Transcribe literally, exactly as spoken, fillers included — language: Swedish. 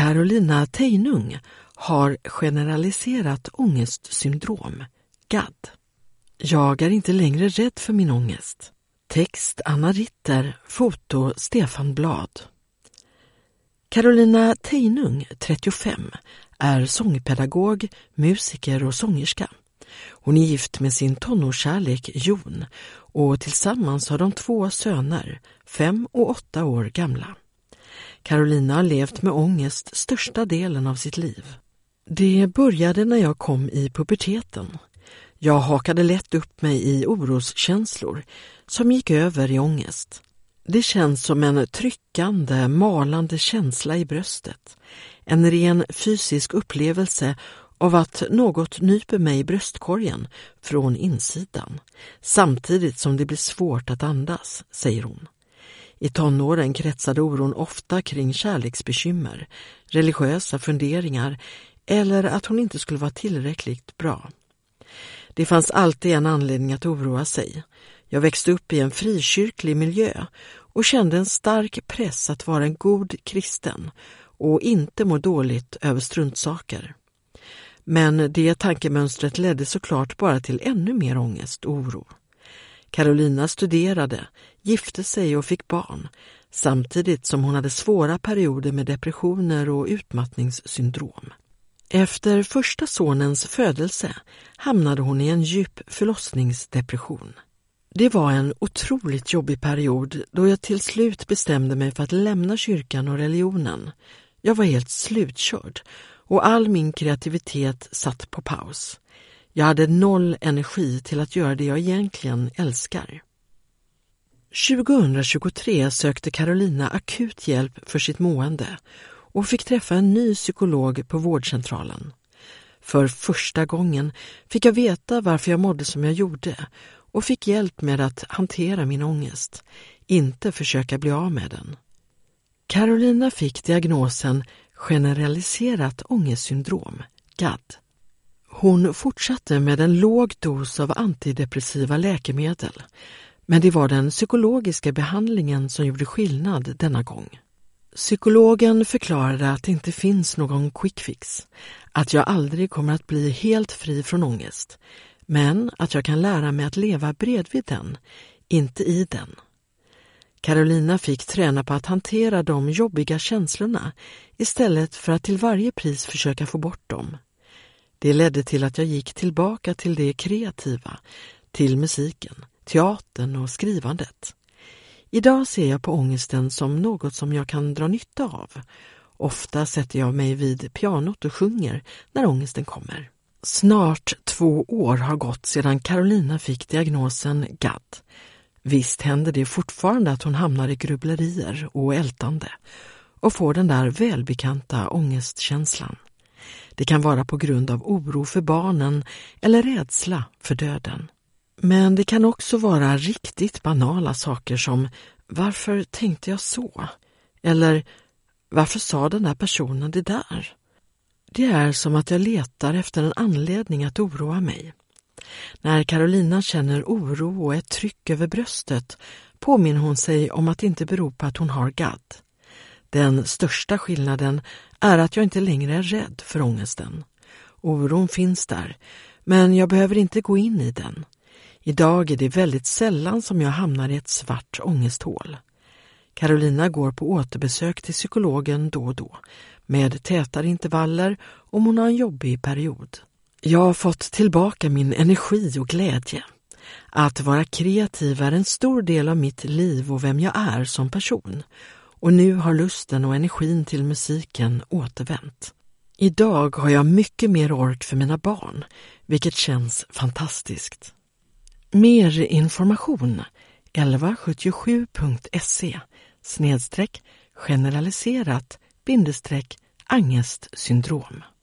Carolina Teinung har generaliserat ångestsyndrom, G A D. Jag är inte längre rädd för min ångest. Text Anna Ritter, foto Stefan Blad. Carolina Teinung, trettiofem, är sångpedagog, musiker och sångerska. Hon är gift med sin tonårskärlek Jon och tillsammans har de två söner, fem och åtta år gamla. Carolina har levt med ångest största delen av sitt liv. Det började när jag kom i puberteten. Jag hakade lätt upp mig i oroskänslor som gick över i ångest. Det känns som en tryckande, malande känsla i bröstet. En ren fysisk upplevelse av att något nyper mig i bröstkorgen från insidan, samtidigt som det blir svårt att andas, säger hon. I tonåren kretsade oron ofta kring kärleksbekymmer, religiösa funderingar eller att hon inte skulle vara tillräckligt bra. Det fanns alltid en anledning att oroa sig. Jag växte upp i en frikyrklig miljö och kände en stark press att vara en god kristen och inte må dåligt över struntsaker. Men det tankemönstret ledde såklart bara till ännu mer ångest och oro. Carolina studerade, gifte sig och fick barn, samtidigt som hon hade svåra perioder med depressioner och utmattningssyndrom. Efter första sonens födelse hamnade hon i en djup förlossningsdepression. Det var en otroligt jobbig period då jag till slut bestämde mig för att lämna kyrkan och religionen. Jag var helt slutkörd och all min kreativitet satt på paus. Jag hade noll energi till att göra det jag egentligen älskar. tjugohundratjugotre sökte Carolina akut hjälp för sitt mående och fick träffa en ny psykolog på vårdcentralen. För första gången fick jag veta varför jag mådde som jag gjorde och fick hjälp med att hantera min ångest, inte försöka bli av med den. Carolina fick diagnosen generaliserat ångestsyndrom, G A D. Hon fortsatte med en låg dos av antidepressiva läkemedel, men det var den psykologiska behandlingen som gjorde skillnad denna gång. Psykologen förklarade att det inte finns någon quick fix, att jag aldrig kommer att bli helt fri från ångest, men att jag kan lära mig att leva bredvid den, inte i den. Carolina fick träna på att hantera de jobbiga känslorna istället för att till varje pris försöka få bort dem. Det ledde till att jag gick tillbaka till det kreativa, till musiken, teatern och skrivandet. Idag ser jag på ångesten som något som jag kan dra nytta av. Ofta sätter jag mig vid pianot och sjunger när ångesten kommer. Snart två år har gått sedan Carolina fick diagnosen G A D. Visst händer det fortfarande att hon hamnar i grubblerier och ältande och får den där välbekanta ångestkänslan. Det kan vara på grund av oro för barnen eller rädsla för döden. Men det kan också vara riktigt banala saker som varför tänkte jag så? Eller varför sa den där personen det där? Det är som att jag letar efter en anledning att oroa mig. När Carolina känner oro och ett tryck över bröstet påminner hon sig om att det inte beror på att hon har G A D. Den största skillnaden är att jag inte längre är rädd för ångesten. Oron finns där, men jag behöver inte gå in i den. Idag är det väldigt sällan som jag hamnar i ett svart ångesthål. Carolina går på återbesök till psykologen då och då, med tätare intervaller om hon har en jobbig period. Jag har fått tillbaka min energi och glädje. Att vara kreativ är en stor del av mitt liv och vem jag är som person. Och nu har lusten och energin till musiken återvänt. Idag har jag mycket mer ork för mina barn, vilket känns fantastiskt. Mer information elva sjuttiosju punkt se snedstreck generaliserat bindestreck ångestsyndrom.